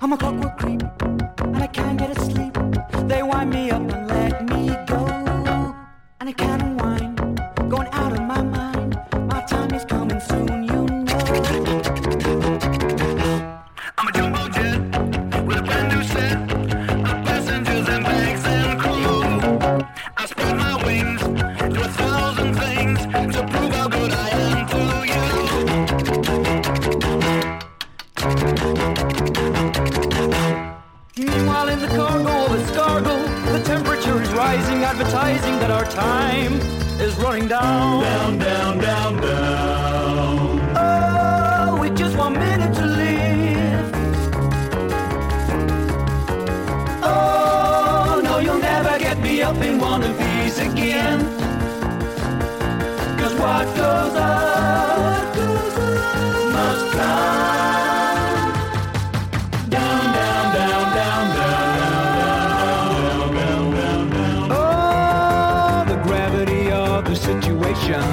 I'm a clockwork creep, and I can't get to sleep. They wind me up and let me go, and I can't unwind, going out of my mind. My time is coming soon, you know. I'm a jumbo jet with a brand new set of passengers and bags and crew. I spread my wings, do 1,000 things to prove how good I am to you. Meanwhile in the cargo of escargot, the temperature is rising, advertising that our time is running down. Down, down, down, down. Oh, with just 1 minute to live. Oh, no, you'll never get me up in one of these again. 'Cause what goes up must come down, down, down, down, down, down, down, down. Oh, the gravity of the situation.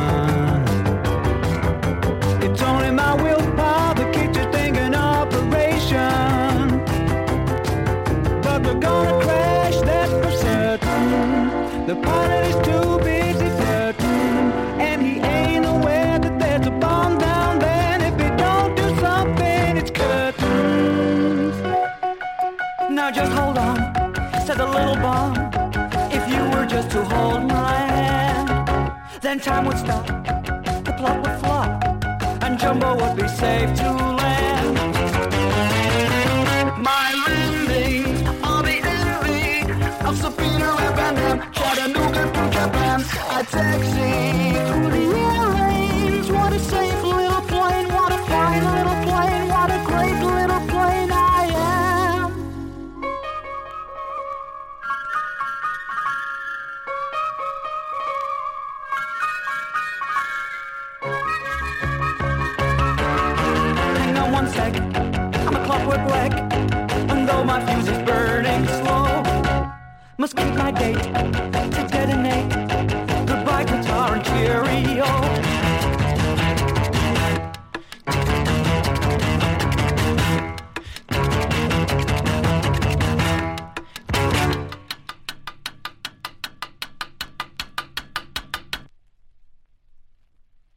It's only my willpower that keeps this thing in operation. But we're gonna crash, that's for certain. The pilot is too busy flirting, and he ain't aware that there's a bomb down there. And if he don't do something, it's curtains. Now just hold on, said the little bomb. If you were just to hold my hand, then time would stop, the plot would flop, and Jumbo would be safe to land. My landings are the envy of Sir Peter and Van Damme, Chattanooga to Japan. I taxi through the airways. What a safe little plane, what a fine little plane, what a great little plane I am. Hang on 1 sec, I'm a clockwork wreck, and though my fuse is burning slow, must keep my date to detonate. Goodbye guitar and cheerio.